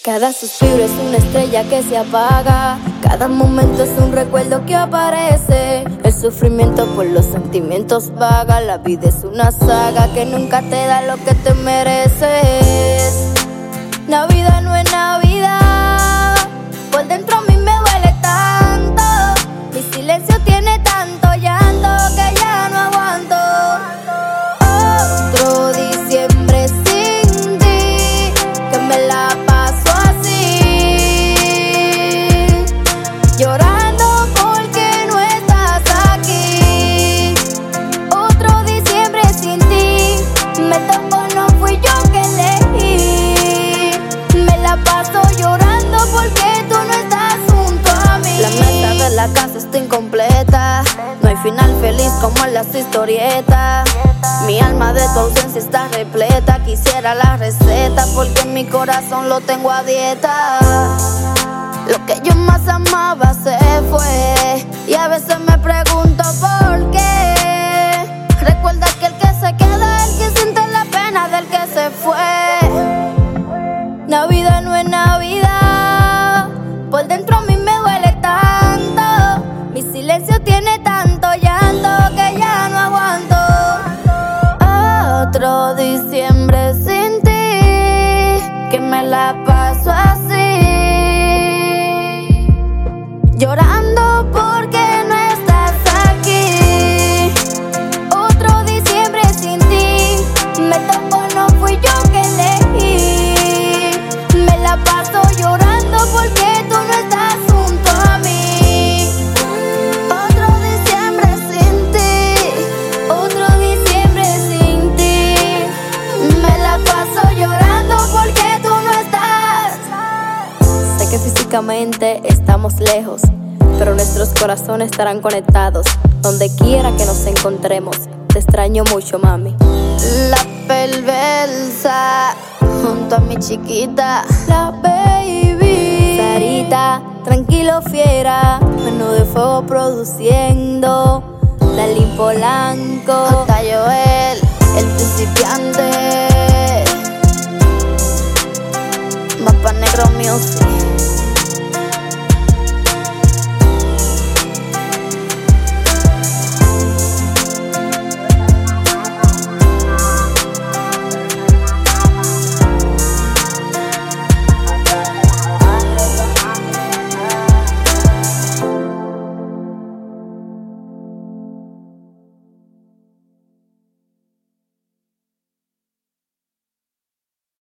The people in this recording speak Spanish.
Cada suspiro es una estrella que se apaga, cada momento es un recuerdo que aparece. El sufrimiento por los sentimientos vaga, la vida es una saga que nunca te da lo que te mereces. Navidad no es Navidad, por dentro a mí me duele tanto. Mi silencio tiene tanto llanto que ya no aguanto. Otro diciembre sin ti, que me la paso así, llorando porque no estás aquí. Otro diciembre sin ti, me tocó, no fui yo que elegí. Me la paso llorando porque tú no estás junto a mí. La meta de la casa está incompleta, no hay final feliz como en las historietas. Mi alma de tu ausencia está repleta, quisiera la receta porque en mi corazón lo tengo a dieta. Lo que yo más amaba se fue y a veces me pregunto por qué. Recuerda que el que se queda es el que siente la pena del que se fue. Navidad no es Navidad, por dentro a mí me duele tanto. Mi silencio tiene tanto llanto que ya no aguanto. Otro diciembre sin ti, que me la paso así, llorando porque no estás aquí. Otro diciembre sin ti, me tocó, no fui yo que elegí. Me la paso llorando porque tú no estás junto a mí. Otro diciembre sin ti, otro diciembre sin ti. Me la paso llorando porque tú no estás. Sé que físicamente estamos lejos, pero nuestros corazones estarán conectados donde quiera que nos encontremos. Te extraño mucho, mami. La perversa junto a mi chiquita, la baby Sarita, tranquilo fiera, mano de fuego produciendo. Dalí Polanco, J. Joel, el principiante, Mapa Negro Music.